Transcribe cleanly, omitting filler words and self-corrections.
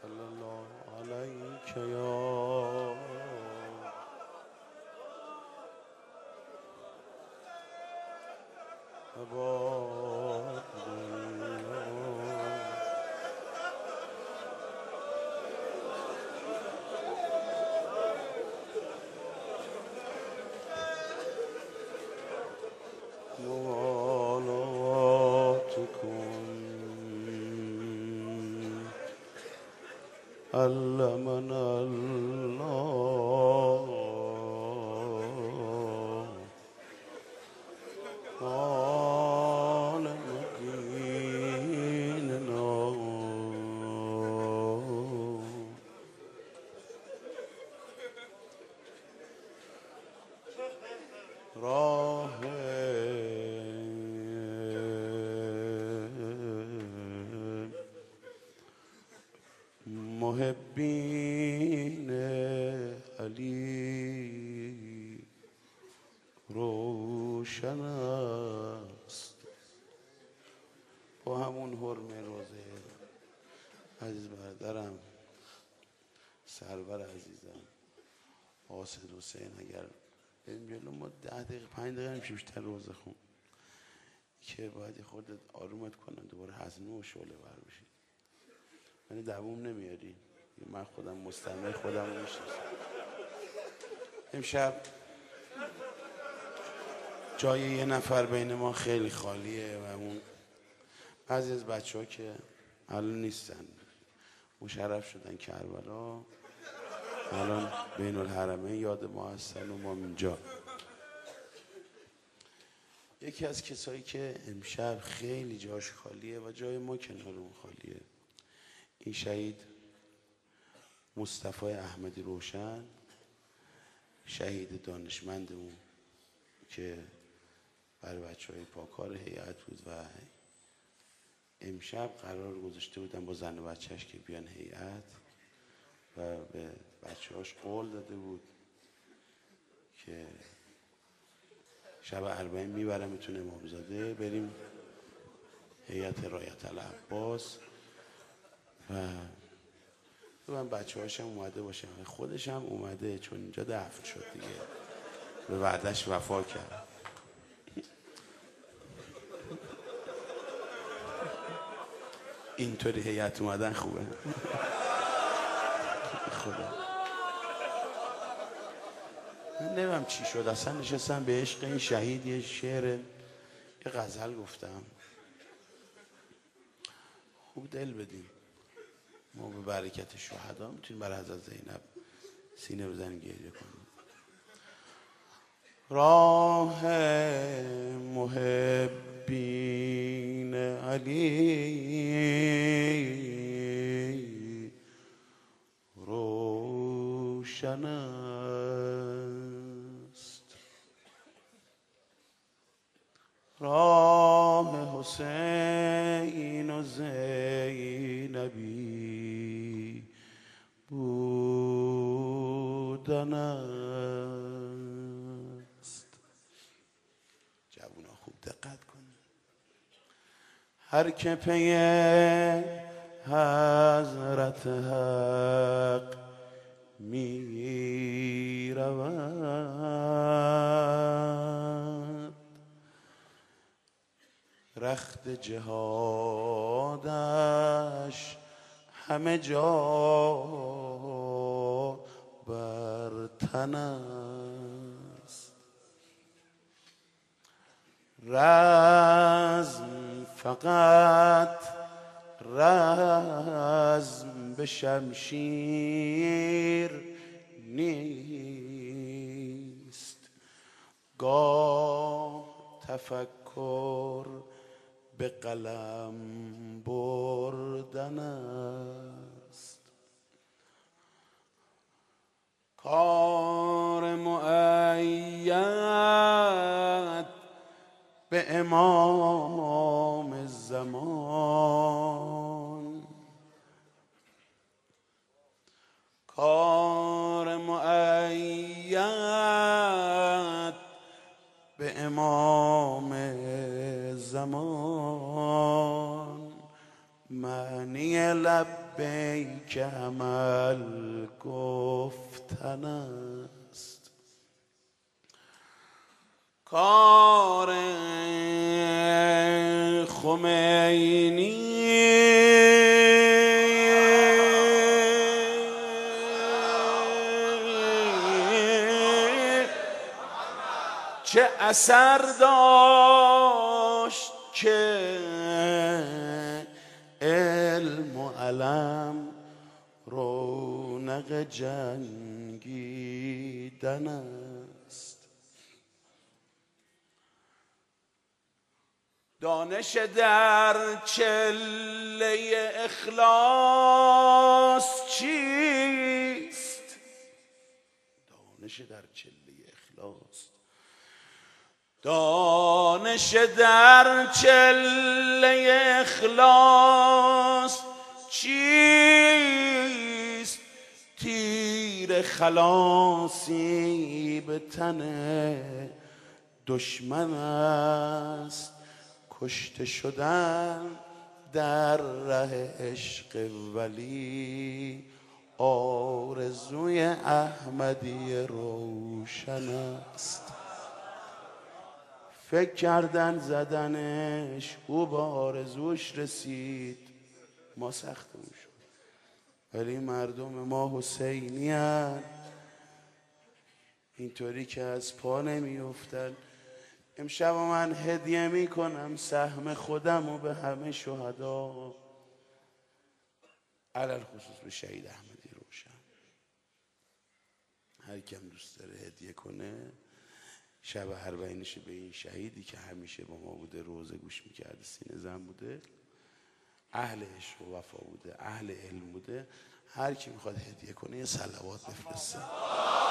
صلی الله علیک یا عباد علمنا الله عالم دیننا راه محبین علی روشن است. با همون حرم روزه عزیز برادرم سرور عزیزم قاصد حسین، اگر بریم جلو ما 10 دقیقه 5 دقیقه نمیشه بیشتر روزه خون که باید خودت آرومت کنم دوباره هضمه و شعله ور بشی. من دووم نمیاری، من خودم مستمع خودم رو میشناسم. امشب جای یه نفر بین ما خیلی خالیه و اون بعضی از بچه ها که الان نیستن، مشرف شدن کربلا، الان بین الحرمین یاد ما هستن و ما اینجا. یکی از کسایی که امشب خیلی جاش خالیه و جای ما کنار اون خالیه، این شهید مصطفی احمدی روشن، شهید دانشمندمون که برای بچه‌های پاکار هیئت بود و امشب قرار گذاشته بودن با زن و بچهش که بیان هیئت و به بچه‌هاش قول داده بود که شب اربعین میبرمتون امامزاده بریم هیئت رایت العباس و من بچه‌هاش هم اومده باشم، خودش هم اومده چون اینجا دفن شد دیگه، به وعدش وفا کرد. اینطوری هیئت اومدن خوبه. خدا من نمیدونم چی شد، اصلا نشستم به عشق این شهید یه شعر یه غزل گفتم. خوب دل بدیم، ما به برکت شهدا میتونیم برای حضرت زینب سینه بزنیم گریه کنیم. راه محبین علی روشن است، راه حسین و زینبی بودن است. جوونا خوب دقت کن، هر که پی حضرت حق می رود، رخت جهادش همه جا بر تن است. رزم فقط رزم به شمشیر نیست، گاه تفکر به قلم بردن است. کار مؤید به امام زمان، کار مؤید به امام زمان، معنی لب لبیک عمل گفتن است. کار خمینی چه اثر داشت که علم و علم رونق جنگیدن است. دانش در چله اخلاص چیست؟ دانش در چله اخلاص، دانش در چله اخلاص چیست؟ تیر خلاصی به تن دشمن است. کشته شدن در ره عشق ولی آرزوی احمدی روشن است. فکر کردن زدنش، او با آرزوش رسید، ما سختمون شد. ولی مردم ما حسینی هن، اینطوری که از پا نمیافتن. امشب من هدیه میکنم سهم خودم و به همه شهدا، علل خصوص به شهید احمدی روشن. هر کم دوست داره هدیه کنه شب اربعینش به این شهیدی که همیشه با ما بوده، روزه گوش میکرده، سینه زن بوده، اهل عشق و وفا بوده، اهل علم بوده. هر کی میخواد هدیه کنه یه صلوات بفرسته.